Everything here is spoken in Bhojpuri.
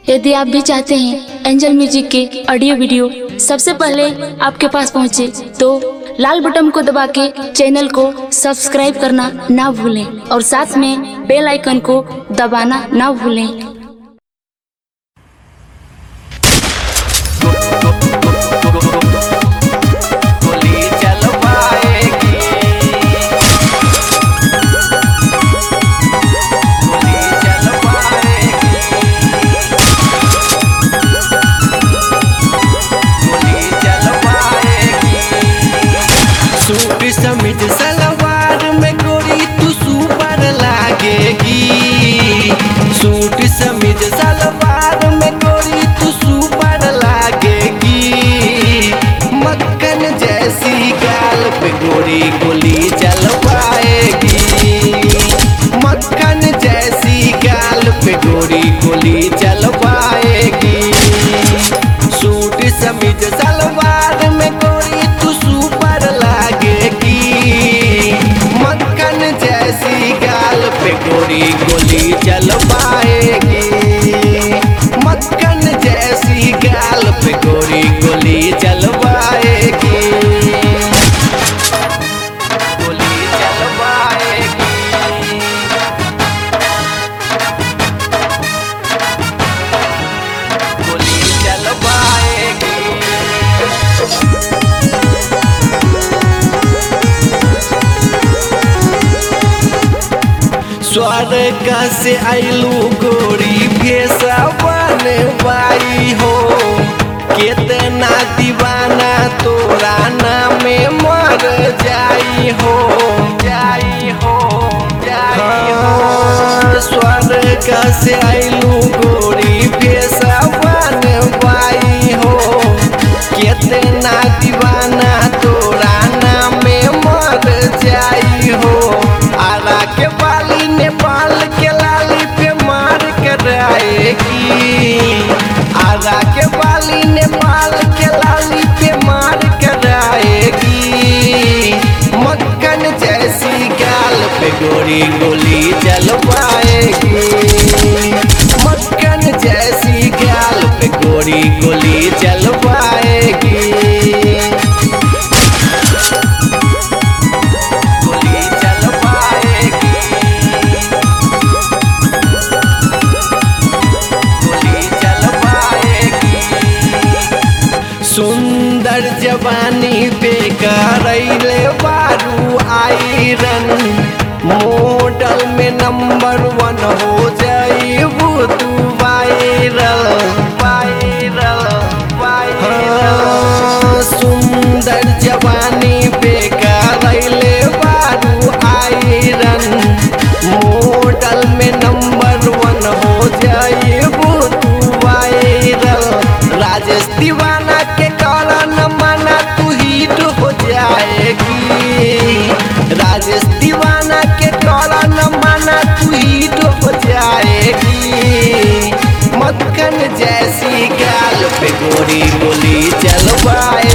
यदि आप भी चाहते हैं एंजल म्यूजिक के ऑडियो वीडियो सबसे पहले आपके पास पहुंचे, तो लाल बटन को दबा के चैनल को सब्सक्राइब करना ना भूलें और साथ में बेल आइकन को दबाना ना भूलें। सूट समीज सलवार में गोरी तू सुपर लागेगी। सूट समीज सलवार में गोरी तू सुपर लागेगी। मक्खन जैसी गाल पे गोरी गोली चलवाएगी। मक्खन जैसी गाल पे गोरी गोली चलवाएगी। सूट समीज सलवार में गोरी तू सुपर लागेगी। मक्खन जैसी गाल पे गोरी गोली चलवाएगी। मक्खन जैसी गाल पे गोरी गोली चलवाएगी। गोली चलवाएगी। गोली चलवाएगी। स्वर्ग से आइलू गोरी भेसा बनवाई हो। कितना दीवाना तोरा नाम में मर जाई हो। जाई हो, जाई हो। स्वर्ग से आइलू गोरी भेसा बनवाई हो। कितना दीवाना तोरा नाम में मर जाई हो। आरा के बाली नेपाल के लाली पे मार कराएगी। आरा के बाली नेपाल के लाली पे मार कराएगी। मक्खन जैसी गाल पे गोरी गोली चलवाएगी। मक्खन जैसी गाल पे गोरी गोली चलवाएगी। सुंदर जवानी पे करैले बारू आयरन। मॉडल में नंबर 1 हो जाइबू तू वायरल। Viral, viral. सुंदर जवानी पे करैले बारू आयरन। मॉडल में नंबर 1 हो जाइबू तू वायरल। राजेश दीवाना के काला न माना तू हिट हो जाएगी। राजेश दीवाना के काला न माना तू हिट हो जाएगी। मक्खन जैसी गाल पे गोरी गोली चलवाए।